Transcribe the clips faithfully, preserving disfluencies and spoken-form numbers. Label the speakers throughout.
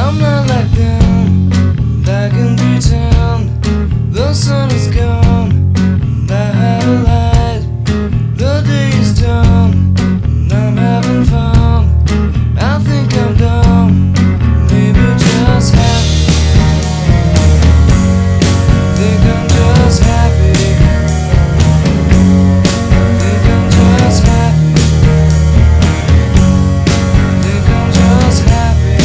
Speaker 1: I'm not like them, and I can pretend the sun is gone, and I have a light. The day is done, and I'm having fun. I think I'm dumb, maybe just happy. Think I'm just happy. Think I'm just happy. Think I'm just happy.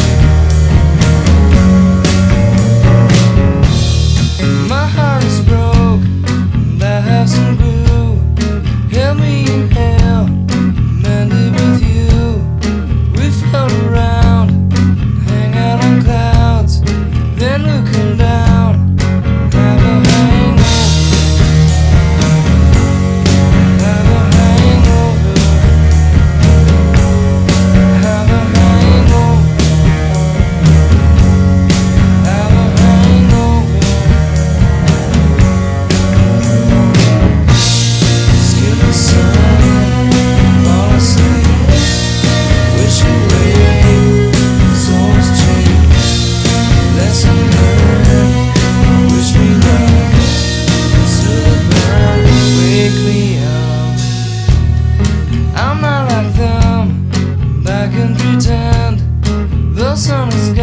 Speaker 1: My heart is broke, and I have some glue. Help me inhale, mend it with you. We float around, hang out on clouds, then looking down, have a hangover, have a hangover, have a hangover, have a hangover. Skip the sun, fall asleep, wish away, soul's cheap. Lesson learned, wish me luck, still burn, wake me up. I'm not like them, and I can pretend the sun is gone.